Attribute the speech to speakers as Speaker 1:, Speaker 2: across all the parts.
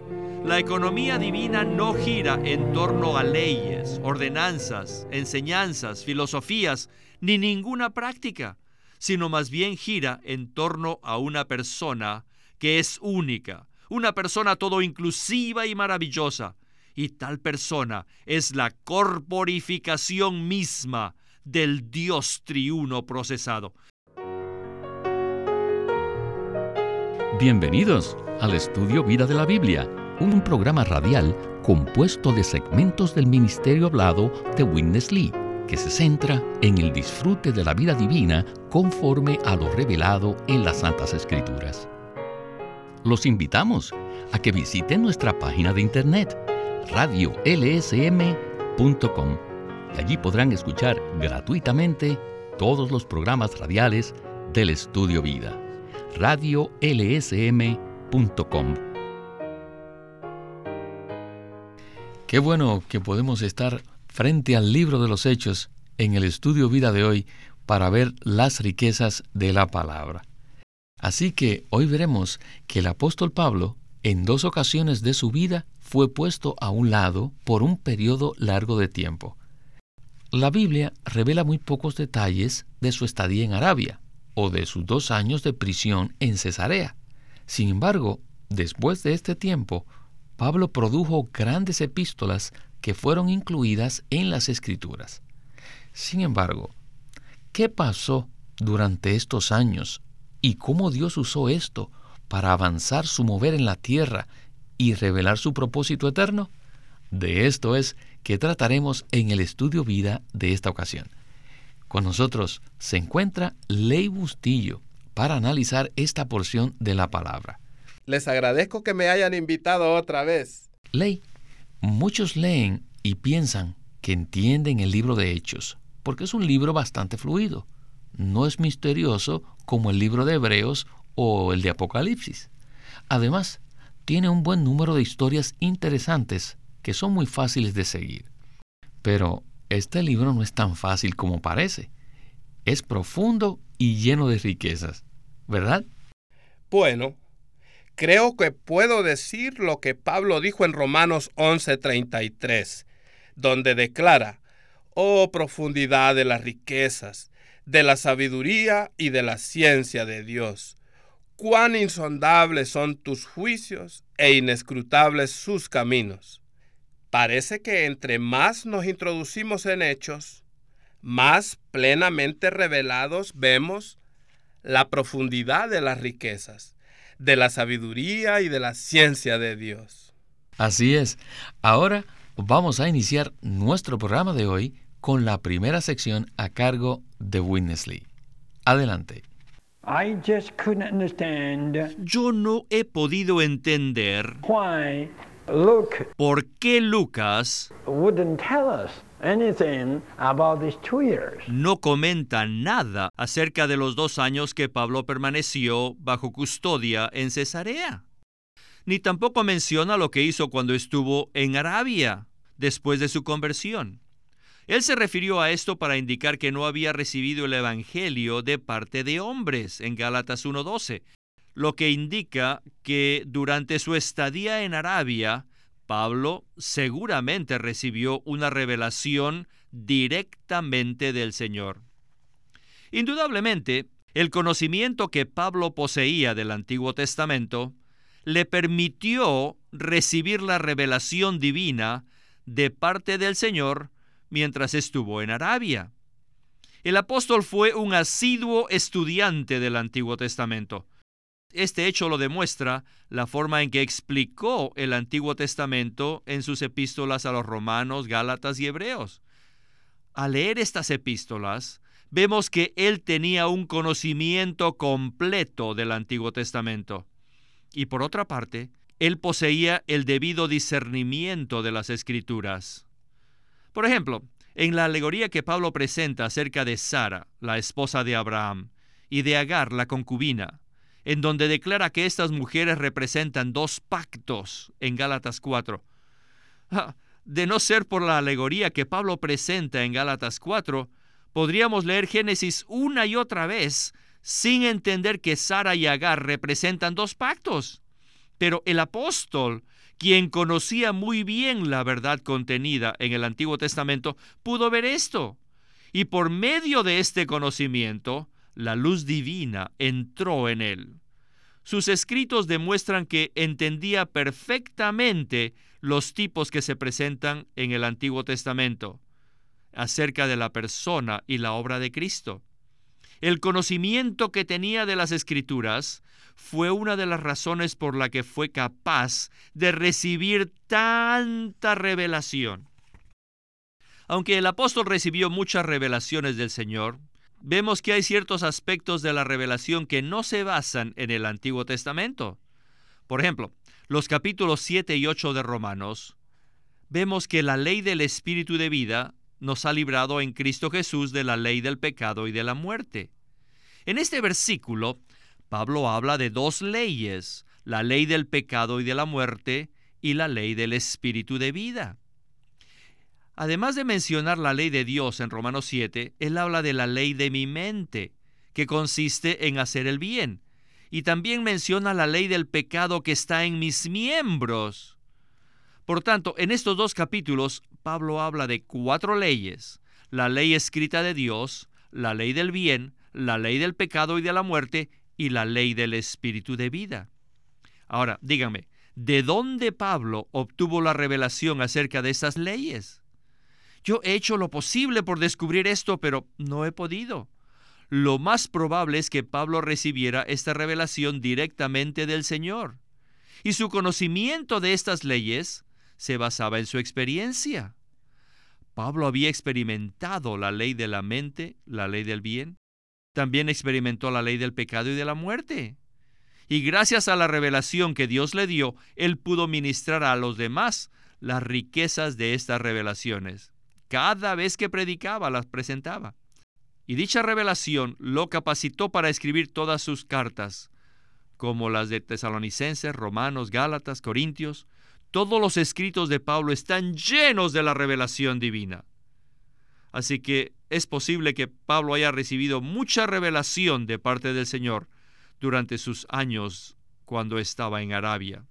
Speaker 1: La economía divina no gira en torno a leyes, ordenanzas, enseñanzas, filosofías, ni ninguna práctica, sino más bien gira en torno a una persona que es única, una persona todo inclusiva y maravillosa. Y tal persona es la corporificación misma del Dios triuno procesado.
Speaker 2: Bienvenidos al Estudio Vida de la Biblia, un programa radial compuesto de segmentos del ministerio hablado de Witness Lee, que se centra en el disfrute de la vida divina conforme a lo revelado en las Santas Escrituras. Los invitamos a que visiten nuestra página de internet, radiolsm.com, y allí podrán escuchar gratuitamente todos los programas radiales del Estudio Vida. radiolsm.com. Qué bueno que podemos estar frente al libro de los Hechos en el Estudio Vida de hoy para ver las riquezas de la palabra. Así que hoy veremos que el apóstol Pablo, en 2 ocasiones de su vida, fue puesto a un lado por un periodo largo de tiempo. La Biblia revela muy pocos detalles de su estadía en Arabia o de sus 2 años de prisión en Cesarea. Sin embargo, después de este tiempo, Pablo produjo grandes epístolas que fueron incluidas en las Escrituras. Sin embargo, ¿qué pasó durante estos años y cómo Dios usó esto para avanzar su mover en la tierra y revelar su propósito eterno? De esto es que trataremos en el Estudio Vida de esta ocasión. Con nosotros se encuentra Ley Bustillo para analizar esta porción de la palabra.
Speaker 3: Les agradezco que me hayan invitado otra vez.
Speaker 2: Ley, muchos leen y piensan que entienden el libro de Hechos, porque es un libro bastante fluido. No es misterioso como el libro de Hebreos o el de Apocalipsis. Además, tiene un buen número de historias interesantes que son muy fáciles de seguir. Pero este libro no es tan fácil como parece. Es profundo y lleno de riquezas, ¿verdad?
Speaker 3: Bueno, creo que puedo decir lo que Pablo dijo en Romanos 11:33, donde declara: «Oh profundidad de las riquezas, de la sabiduría y de la ciencia de Dios. Cuán insondables son tus juicios e inescrutables sus caminos». Parece que entre más nos introducimos en Hechos, más plenamente revelados vemos la profundidad de las riquezas, de la sabiduría y de la ciencia de Dios.
Speaker 2: Así es. Ahora vamos a iniciar nuestro programa de hoy con la primera sección a cargo de Witness Lee. Adelante.
Speaker 1: Yo no he podido entender
Speaker 4: Why Luke
Speaker 1: por qué Lucas
Speaker 4: wouldn't tell us anything about these 2 years.
Speaker 1: no comenta nada acerca de los 2 años que Pablo permaneció bajo custodia en Cesarea. Ni tampoco menciona lo que hizo cuando estuvo en Arabia, después de su conversión. Él se refirió a esto para indicar que no había recibido el Evangelio de parte de hombres, en Gálatas 1:12, lo que indica que durante su estadía en Arabia, Pablo seguramente recibió una revelación directamente del Señor. Indudablemente, el conocimiento que Pablo poseía del Antiguo Testamento le permitió recibir la revelación divina de parte del Señor mientras estuvo en Arabia. El apóstol fue un asiduo estudiante del Antiguo Testamento. Este hecho lo demuestra la forma en que explicó el Antiguo Testamento en sus epístolas a los Romanos, Gálatas y Hebreos. Al leer estas epístolas, vemos que él tenía un conocimiento completo del Antiguo Testamento. Y por otra parte, él poseía el debido discernimiento de las Escrituras. Por ejemplo, en la alegoría que Pablo presenta acerca de Sara, la esposa de Abraham, y de Agar, la concubina, en donde declara que estas mujeres representan 2 pactos en Gálatas 4. De no ser por la alegoría que Pablo presenta en Gálatas 4, podríamos leer Génesis una y otra vez sin entender que Sara y Agar representan 2 pactos. Pero el apóstol, quien conocía muy bien la verdad contenida en el Antiguo Testamento, pudo ver esto. Y por medio de este conocimiento, la luz divina entró en él. Sus escritos demuestran que entendía perfectamente los tipos que se presentan en el Antiguo Testamento acerca de la persona y la obra de Cristo. El conocimiento que tenía de las Escrituras fue una de las razones por la que fue capaz de recibir tanta revelación. Aunque el apóstol recibió muchas revelaciones del Señor, vemos que hay ciertos aspectos de la revelación que no se basan en el Antiguo Testamento. Por ejemplo, los capítulos 7 y 8 de Romanos, vemos que la ley del Espíritu de vida nos ha librado en Cristo Jesús de la ley del pecado y de la muerte. En este versículo, Pablo habla de dos leyes, la ley del pecado y de la muerte y la ley del Espíritu de vida. Además de mencionar la ley de Dios en Romanos 7, él habla de la ley de mi mente, que consiste en hacer el bien. Y también menciona la ley del pecado que está en mis miembros. Por tanto, en estos dos capítulos, Pablo habla de 4 leyes: la ley escrita de Dios, la ley del bien, la ley del pecado y de la muerte, y la ley del Espíritu de vida. Ahora, díganme, ¿de dónde Pablo obtuvo la revelación acerca de estas leyes? Yo he hecho lo posible por descubrir esto, pero no he podido. Lo más probable es que Pablo recibiera esta revelación directamente del Señor. Y su conocimiento de estas leyes se basaba en su experiencia. Pablo había experimentado la ley de la mente, la ley del bien. También experimentó la ley del pecado y de la muerte. Y gracias a la revelación que Dios le dio, él pudo ministrar a los demás las riquezas de estas revelaciones. Cada vez que predicaba, las presentaba. Y dicha revelación lo capacitó para escribir todas sus cartas, como las de Tesalonicenses, Romanos, Gálatas, Corintios. Todos los escritos de Pablo están llenos de la revelación divina. Así que es posible que Pablo haya recibido mucha revelación de parte del Señor durante sus años cuando estaba en Arabia.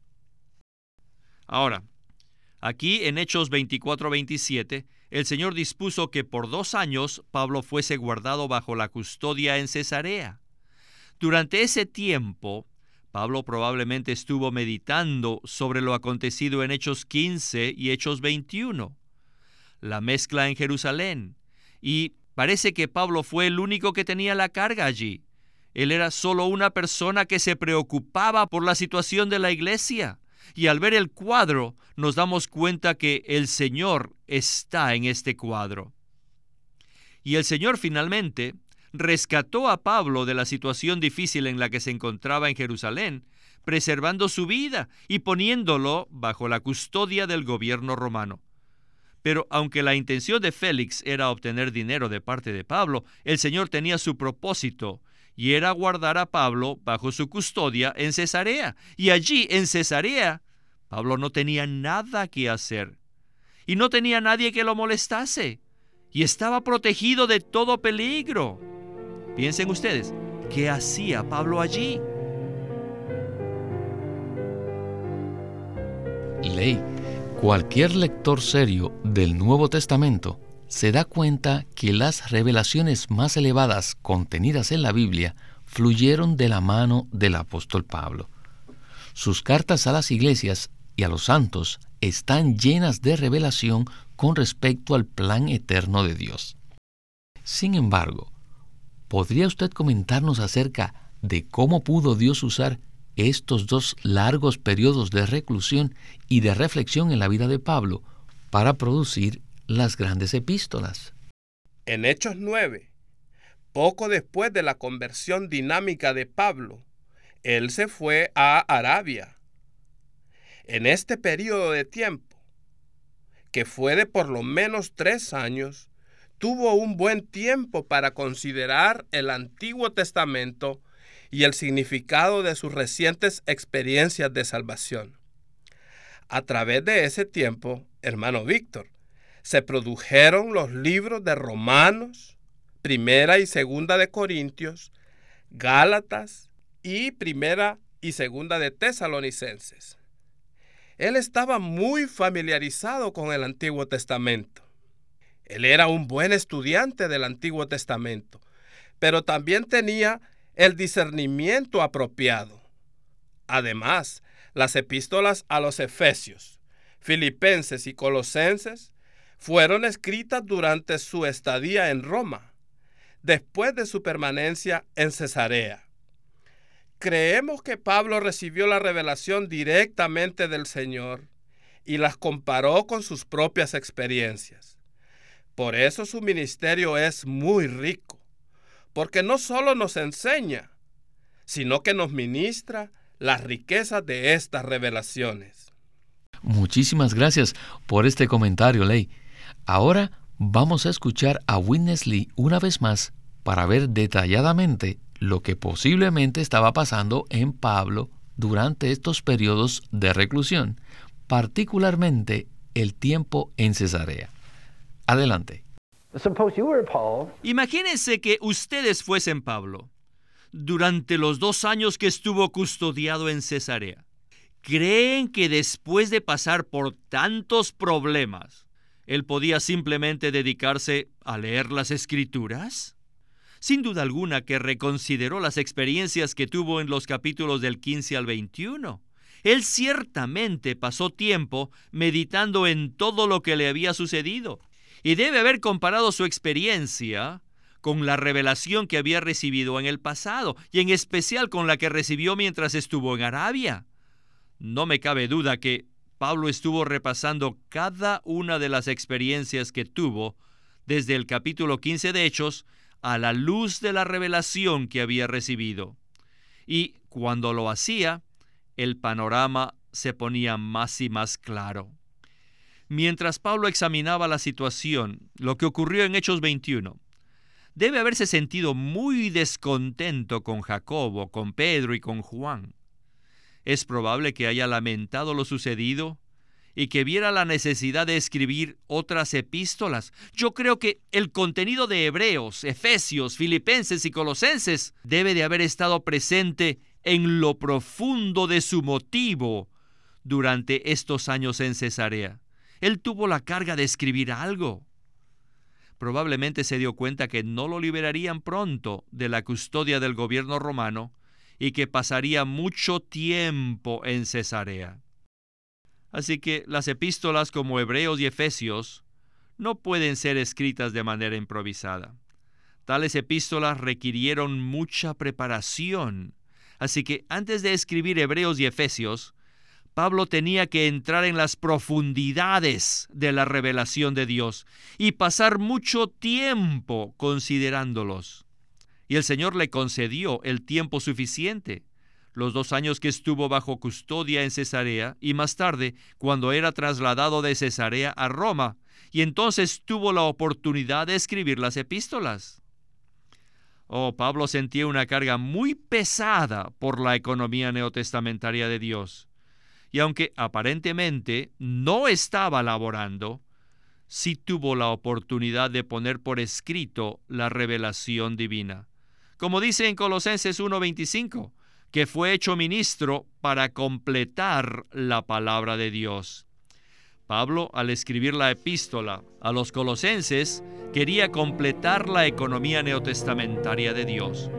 Speaker 1: Ahora, aquí en Hechos 24-27, el Señor dispuso que por 2 años Pablo fuese guardado bajo la custodia en Cesarea. Durante ese tiempo, Pablo probablemente estuvo meditando sobre lo acontecido en Hechos 15 y Hechos 21, la mezcla en Jerusalén, y parece que Pablo fue el único que tenía la carga allí. Él era solo una persona que se preocupaba por la situación de la iglesia. Y al ver el cuadro, nos damos cuenta que el Señor está en este cuadro. Y el Señor finalmente rescató a Pablo de la situación difícil en la que se encontraba en Jerusalén, preservando su vida y poniéndolo bajo la custodia del gobierno romano. Pero aunque la intención de Félix era obtener dinero de parte de Pablo, el Señor tenía su propósito, y era guardar a Pablo bajo su custodia en Cesarea. Y allí, en Cesarea, Pablo no tenía nada que hacer. Y no tenía nadie que lo molestase. Y estaba protegido de todo peligro. Piensen ustedes, ¿qué hacía Pablo allí?
Speaker 2: Ley, cualquier lector serio del Nuevo Testamento se da cuenta que las revelaciones más elevadas contenidas en la Biblia fluyeron de la mano del apóstol Pablo. Sus cartas a las iglesias y a los santos están llenas de revelación con respecto al plan eterno de Dios. Sin embargo, ¿podría usted comentarnos acerca de cómo pudo Dios usar estos 2 largos periodos de reclusión y de reflexión en la vida de Pablo para producir las grandes epístolas?
Speaker 3: En Hechos 9, poco después de la conversión dinámica de Pablo, él se fue a Arabia. En este periodo de tiempo, que fue de por lo menos 3 años, tuvo un buen tiempo para considerar el Antiguo Testamento y el significado de sus recientes experiencias de salvación. A través de ese tiempo, hermano Víctor, se produjeron los libros de Romanos, Primera y Segunda de Corintios, Gálatas y Primera y segunda de Tesalonicenses. Él estaba muy familiarizado con el Antiguo Testamento. Él era un buen estudiante del Antiguo Testamento, pero también tenía el discernimiento apropiado. Además, las epístolas a los Efesios, Filipenses y Colosenses fueron escritas durante su estadía en Roma, después de su permanencia en Cesarea. Creemos que Pablo recibió la revelación directamente del Señor y las comparó con sus propias experiencias. Por eso su ministerio es muy rico, porque no solo nos enseña, sino que nos ministra las riquezas de estas revelaciones.
Speaker 2: Muchísimas gracias por este comentario, Ley. Ahora vamos a escuchar a Witness Lee una vez más para ver detalladamente lo que posiblemente estaba pasando en Pablo durante estos periodos de reclusión, particularmente el tiempo en Cesarea. Adelante.
Speaker 4: Suppose you were Paul.
Speaker 1: Imagínense que ustedes fuesen Pablo durante los 2 años que estuvo custodiado en Cesarea. ¿Creen que después de pasar por tantos problemas, él podía simplemente dedicarse a leer las Escrituras? Sin duda alguna que reconsideró las experiencias que tuvo en los capítulos del 15 al 21. Él ciertamente pasó tiempo meditando en todo lo que le había sucedido y debe haber comparado su experiencia con la revelación que había recibido en el pasado y en especial con la que recibió mientras estuvo en Arabia. No me cabe duda que Pablo estuvo repasando cada una de las experiencias que tuvo desde el capítulo 15 de Hechos a la luz de la revelación que había recibido. Y cuando lo hacía, el panorama se ponía más y más claro. Mientras Pablo examinaba la situación, lo que ocurrió en Hechos 21, debe haberse sentido muy descontento con Jacobo, con Pedro y con Juan. Es probable que haya lamentado lo sucedido y que viera la necesidad de escribir otras epístolas. Yo creo que el contenido de Hebreos, Efesios, Filipenses y Colosenses debe de haber estado presente en lo profundo de su motivo durante estos años en Cesarea. Él tuvo la carga de escribir algo. Probablemente se dio cuenta que no lo liberarían pronto de la custodia del gobierno romano y que pasaría mucho tiempo en Cesarea. Así que las epístolas como Hebreos y Efesios no pueden ser escritas de manera improvisada. Tales epístolas requirieron mucha preparación. Así que antes de escribir Hebreos y Efesios, Pablo tenía que entrar en las profundidades de la revelación de Dios y pasar mucho tiempo considerándolos. Y el Señor le concedió el tiempo suficiente. Los 2 años que estuvo bajo custodia en Cesarea y más tarde cuando era trasladado de Cesarea a Roma, y entonces tuvo la oportunidad de escribir las epístolas. Pablo sentía una carga muy pesada por la economía neotestamentaria de Dios. Y aunque aparentemente no estaba laborando, sí tuvo la oportunidad de poner por escrito la revelación divina. Como dice en Colosenses 1:25, que fue hecho ministro para completar la palabra de Dios. Pablo, al escribir la epístola a los colosenses, quería completar la economía neotestamentaria de Dios.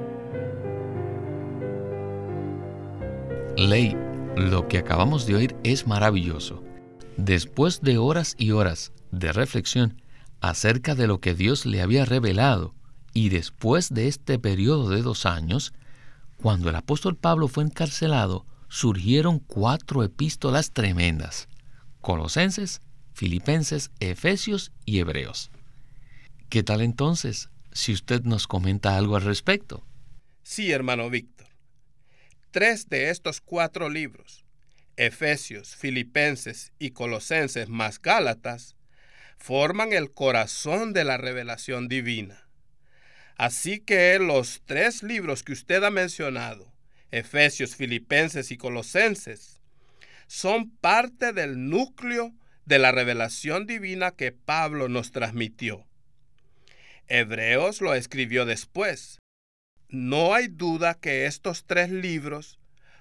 Speaker 2: Ley, lo que acabamos de oír es maravilloso. Después de horas y horas de reflexión acerca de lo que Dios le había revelado, y después de este periodo de 2 años, cuando el apóstol Pablo fue encarcelado, surgieron 4 epístolas tremendas: Colosenses, Filipenses, Efesios y Hebreos. ¿Qué tal entonces, si usted nos comenta algo al respecto?
Speaker 3: Sí, hermano Víctor. 3 de estos 4 libros, Efesios, Filipenses y Colosenses más Gálatas, forman el corazón de la revelación divina. Así que los 3 libros que usted ha mencionado, Efesios, Filipenses y Colosenses, son parte del núcleo de la revelación divina que Pablo nos transmitió. Hebreos lo escribió después. No hay duda que estos 3 libros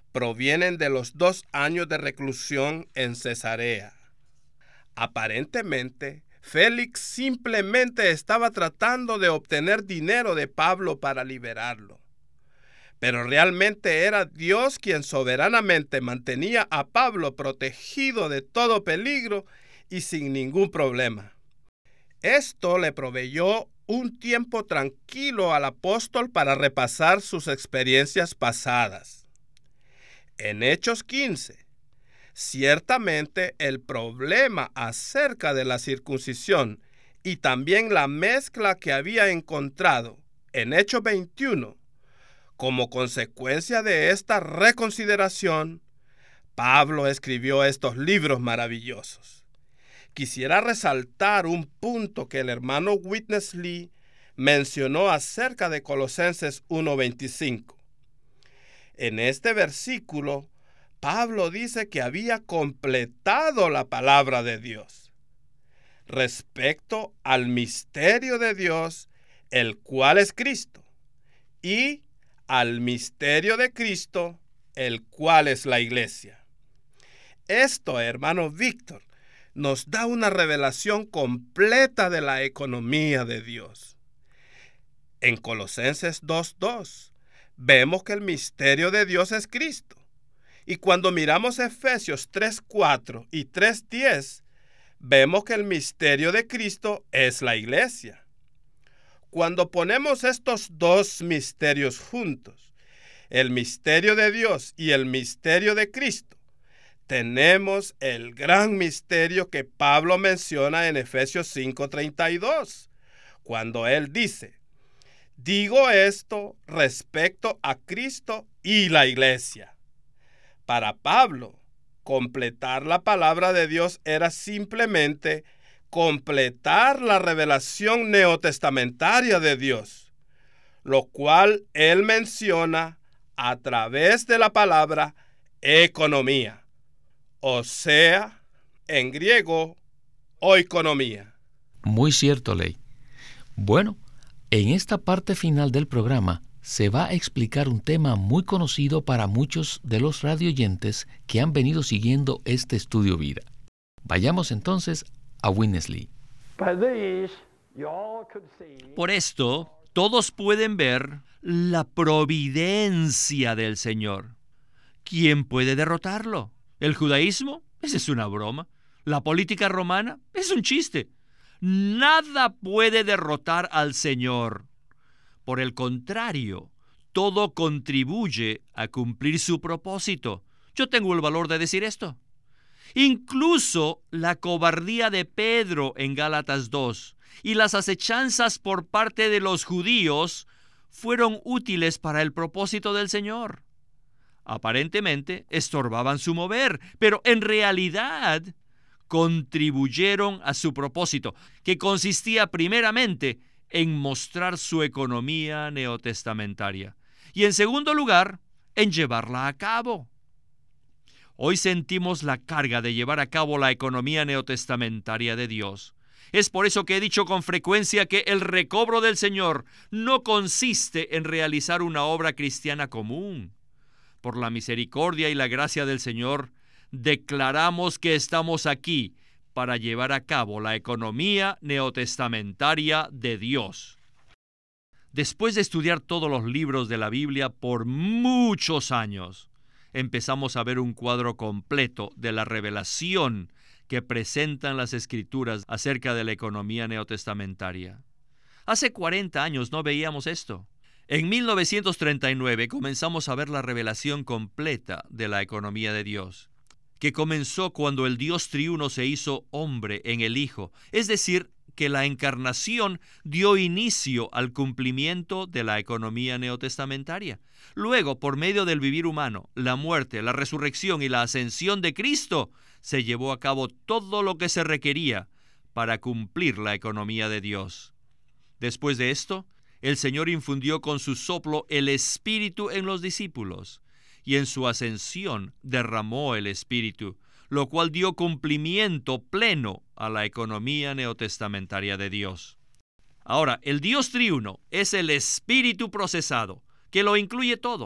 Speaker 3: provienen de los 2 años de reclusión en Cesarea. Aparentemente, Félix simplemente estaba tratando de obtener dinero de Pablo para liberarlo. Pero realmente era Dios quien soberanamente mantenía a Pablo protegido de todo peligro y sin ningún problema. Esto le proveyó un tiempo tranquilo al apóstol para repasar sus experiencias pasadas. En Hechos 15, ciertamente el problema acerca de la circuncisión y también la mezcla que había encontrado en Hechos 21, como consecuencia de esta reconsideración, Pablo escribió estos libros maravillosos. Quisiera resaltar un punto que el hermano Witness Lee mencionó acerca de Colosenses 1:25. En este versículo, Pablo dice que había completado la palabra de Dios respecto al misterio de Dios, el cual es Cristo, y al misterio de Cristo, el cual es la iglesia. Esto, hermano Víctor, nos da una revelación completa de la economía de Dios. En Colosenses 2:2 vemos que el misterio de Dios es Cristo. Y cuando miramos Efesios 3:4 y 3:10, vemos que el misterio de Cristo es la iglesia. Cuando ponemos estos dos misterios juntos, el misterio de Dios y el misterio de Cristo, tenemos el gran misterio que Pablo menciona en Efesios 5:32, cuando él dice: digo esto respecto a Cristo y la iglesia. Para Pablo, completar la palabra de Dios era simplemente completar la revelación neotestamentaria de Dios, lo cual él menciona a través de la palabra economía, o sea, en griego, oikonomía.
Speaker 2: Muy cierto, Ley. Bueno, en esta parte final del programa se va a explicar un tema muy conocido para muchos de los radioyentes que han venido siguiendo este estudio vida. Vayamos entonces a Witness Lee.
Speaker 1: Por esto, todos pueden ver la providencia del Señor. ¿Quién puede derrotarlo? ¿El judaísmo? Esa es una broma. ¿La política romana? Es un chiste. Nada puede derrotar al Señor. Por el contrario, todo contribuye a cumplir su propósito. Yo tengo el valor de decir esto. Incluso la cobardía de Pedro en Gálatas 2 y las acechanzas por parte de los judíos fueron útiles para el propósito del Señor. Aparentemente estorbaban su mover, pero en realidad contribuyeron a su propósito, que consistía primeramente en mostrar su economía neotestamentaria y en segundo lugar, en llevarla a cabo. Hoy sentimos la carga de llevar a cabo la economía neotestamentaria de Dios. Es por eso que he dicho con frecuencia que el recobro del Señor no consiste en realizar una obra cristiana común. Por la misericordia y la gracia del Señor, declaramos que estamos aquí para llevar a cabo la economía neotestamentaria de Dios. Después de estudiar todos los libros de la Biblia por muchos años, empezamos a ver un cuadro completo de la revelación que presentan las Escrituras acerca de la economía neotestamentaria. Hace 40 años no veíamos esto. En 1939 comenzamos a ver la revelación completa de la economía de Dios, que comenzó cuando el Dios triuno se hizo hombre en el Hijo, es decir, que la encarnación dio inicio al cumplimiento de la economía neotestamentaria. Luego, por medio del vivir humano, la muerte, la resurrección y la ascensión de Cristo, se llevó a cabo todo lo que se requería para cumplir la economía de Dios. Después de esto, el Señor infundió con su soplo el Espíritu en los discípulos, y en su ascensión derramó el Espíritu, lo cual dio cumplimiento pleno a la economía neotestamentaria de Dios. Ahora, el Dios triuno es el Espíritu procesado, que lo incluye todo,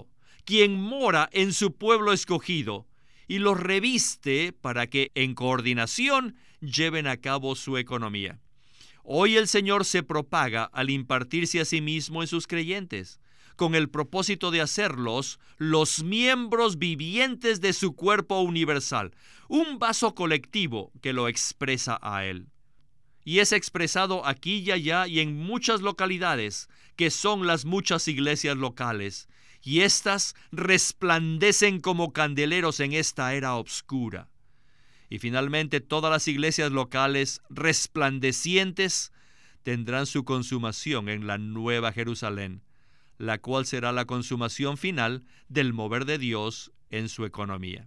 Speaker 1: quien mora en su pueblo escogido y los reviste para que en coordinación lleven a cabo su economía. Hoy el Señor se propaga al impartirse a sí mismo en sus creyentes, con el propósito de hacerlos los miembros vivientes de su cuerpo universal, un vaso colectivo que lo expresa a Él. Y es expresado aquí y allá y en muchas localidades, que son las muchas iglesias locales, y éstas resplandecen como candeleros en esta era oscura. Y finalmente todas las iglesias locales resplandecientes tendrán su consumación en la Nueva Jerusalén, la cual será la consumación final del mover de Dios en su economía.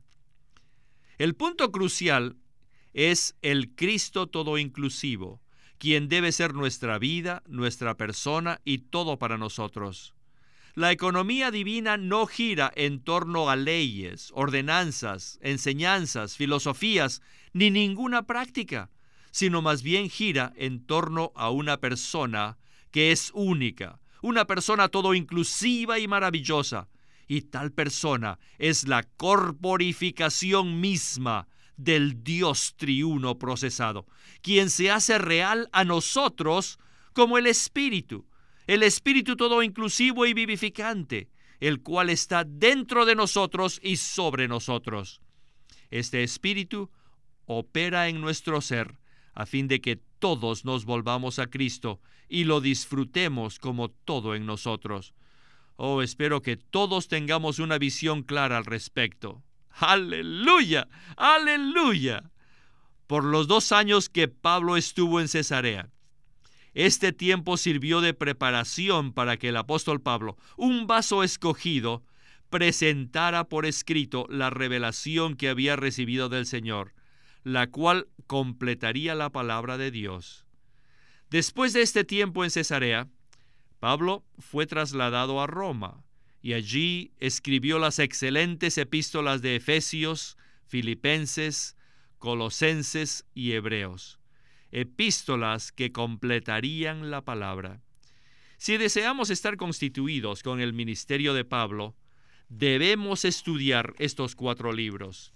Speaker 1: El punto crucial es el Cristo todo inclusivo, quien debe ser nuestra vida, nuestra persona y todo para nosotros. La economía divina no gira en torno a leyes, ordenanzas, enseñanzas, filosofías, ni ninguna práctica, sino más bien gira en torno a una persona que es única, una persona todo inclusiva y maravillosa, y tal persona es la corporificación misma del Dios triuno procesado, quien se hace real a nosotros como el Espíritu todo inclusivo y vivificante, el cual está dentro de nosotros y sobre nosotros. Este Espíritu opera en nuestro ser a fin de que todos nos volvamos a Cristo y lo disfrutemos como todo en nosotros. Oh, espero que todos tengamos una visión clara al respecto. ¡Aleluya! ¡Aleluya! Por los 2 años que Pablo estuvo en Cesarea, este tiempo sirvió de preparación para que el apóstol Pablo, un vaso escogido, presentara por escrito la revelación que había recibido del Señor, la cual completaría la palabra de Dios. Después de este tiempo en Cesarea, Pablo fue trasladado a Roma y allí escribió las excelentes epístolas de Efesios, Filipenses, Colosenses y Hebreos. Epístolas que completarían la palabra. Si deseamos estar constituidos con el ministerio de Pablo, debemos estudiar estos 4 libros.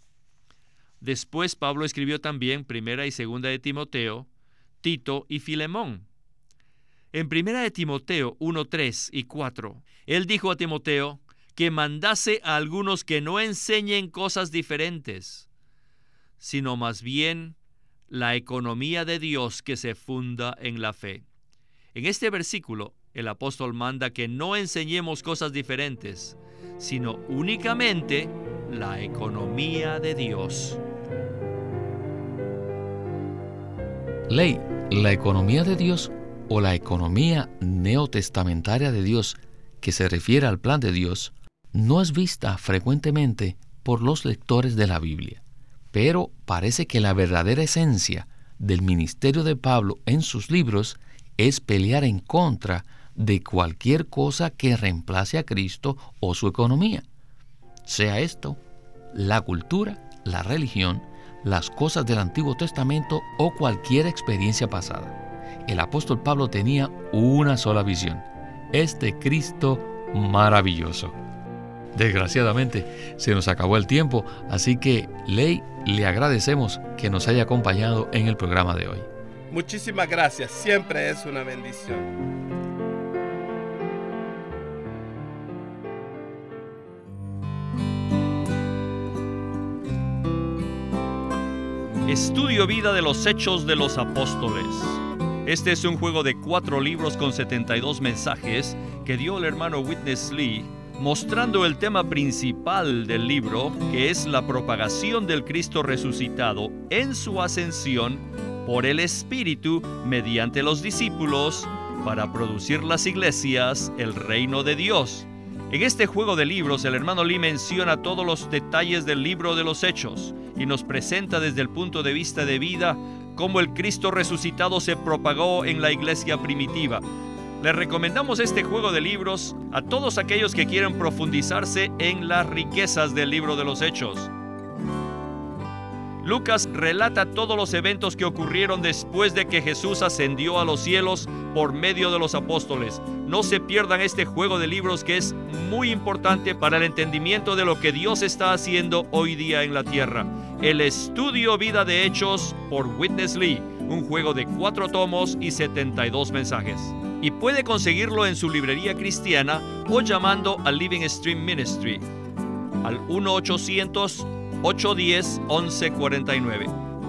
Speaker 1: Después Pablo escribió también 1 y 2 de Timoteo, Tito y Filemón. En 1 de Timoteo 1, 3 y 4, él dijo a Timoteo que mandase a algunos que no enseñen cosas diferentes, sino más bien la economía de Dios que se funda en la fe. En este versículo, el apóstol manda que no enseñemos cosas diferentes, sino únicamente la economía de Dios.
Speaker 2: Ley, la economía de Dios o la economía neotestamentaria de Dios, que se refiere al plan de Dios, no es vista frecuentemente por los lectores de la Biblia. Pero parece que la verdadera esencia del ministerio de Pablo en sus libros es pelear en contra de cualquier cosa que reemplace a Cristo o su economía. Sea esto la cultura, la religión, las cosas del Antiguo Testamento o cualquier experiencia pasada. El apóstol Pablo tenía una sola visión: este Cristo maravilloso. Desgraciadamente, se nos acabó el tiempo, así que, Ley, le agradecemos que nos haya acompañado en el programa de hoy.
Speaker 3: Muchísimas gracias, siempre es una bendición.
Speaker 1: Estudio Vida de los Hechos de los Apóstoles. Este es un juego de 4 libros con 72 mensajes que dio el hermano Witness Lee, mostrando el tema principal del libro, que es la propagación del Cristo resucitado en su ascensión por el Espíritu mediante los discípulos para producir las iglesias, el reino de Dios. En este juego de libros, el hermano Lee menciona todos los detalles del libro de los Hechos y nos presenta desde el punto de vista de vida cómo el Cristo resucitado se propagó en la iglesia primitiva. Les recomendamos este juego de libros a todos aquellos que quieren profundizarse en las riquezas del libro de los Hechos. Lucas relata todos los eventos que ocurrieron después de que Jesús ascendió a los cielos por medio de los apóstoles. No se pierdan este juego de libros que es muy importante para el entendimiento de lo que Dios está haciendo hoy día en la tierra. El Estudio Vida de Hechos por Witness Lee, un juego de 4 tomos y 72 mensajes. Y puede conseguirlo en su librería cristiana o llamando a Living Stream Ministry al 1-800-810-1149.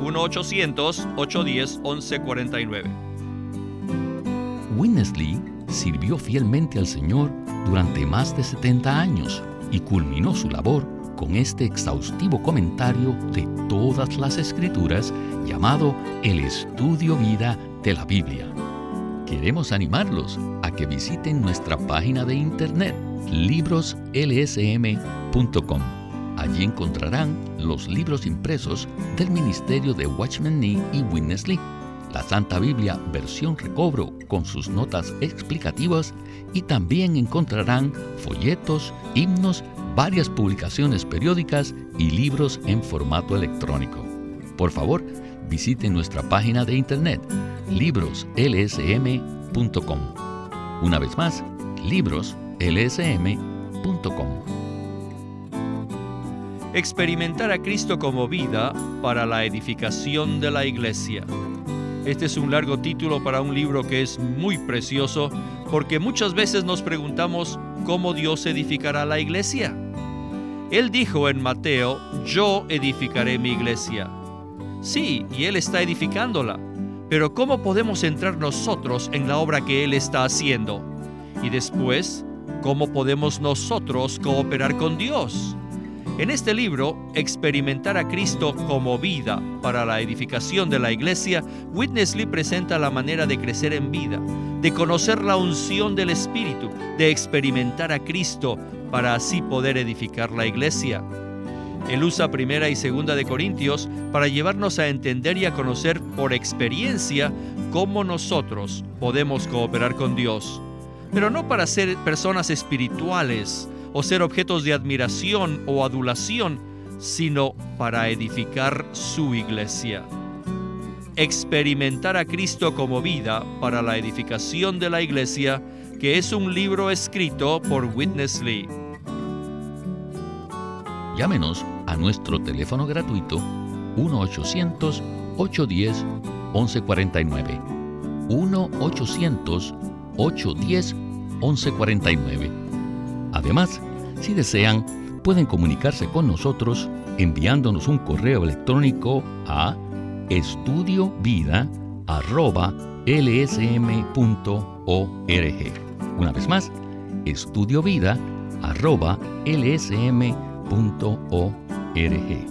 Speaker 1: 1-800-810-1149.
Speaker 2: Witness Lee sirvió fielmente al Señor durante más de 70 años y culminó su labor con este exhaustivo comentario de todas las Escrituras llamado El Estudio Vida de la Biblia. Queremos animarlos a que visiten nuestra página de internet libroslsm.com. Allí encontrarán los libros impresos del ministerio de Watchman Nee y Witness Lee, la Santa Biblia versión recobro con sus notas explicativas, y también encontrarán folletos, himnos, varias publicaciones periódicas y libros en formato electrónico. Por favor, visiten nuestra página de internet libroslsm.com. Una vez más, libroslsm.com.
Speaker 1: Experimentar a Cristo como vida para la edificación de la iglesia. Este es un largo título para un libro que es muy precioso, porque muchas veces nos preguntamos cómo Dios edificará la iglesia. Él dijo en Mateo: yo edificaré mi iglesia. Sí, y Él está edificándola, pero ¿cómo podemos entrar nosotros en la obra que Él está haciendo? Y después, ¿cómo podemos nosotros cooperar con Dios? En este libro, Experimentar a Cristo como vida para la edificación de la iglesia, Witness Lee presenta la manera de crecer en vida, de conocer la unción del Espíritu, de experimentar a Cristo para así poder edificar la iglesia. Él usa 1 y 2 de Corintios para llevarnos a entender y a conocer por experiencia cómo nosotros podemos cooperar con Dios, pero no para ser personas espirituales o ser objetos de admiración o adulación, sino para edificar su iglesia. Experimentar a Cristo como vida para la edificación de la iglesia, que es un libro escrito por Witness Lee.
Speaker 2: Llámenos a nuestro teléfono gratuito 1-800-810-1149. 1-800-810-1149. Además, si desean, pueden comunicarse con nosotros enviándonos un correo electrónico a estudiovida@lsm.org. Una vez más, estudiovida@lsm.org.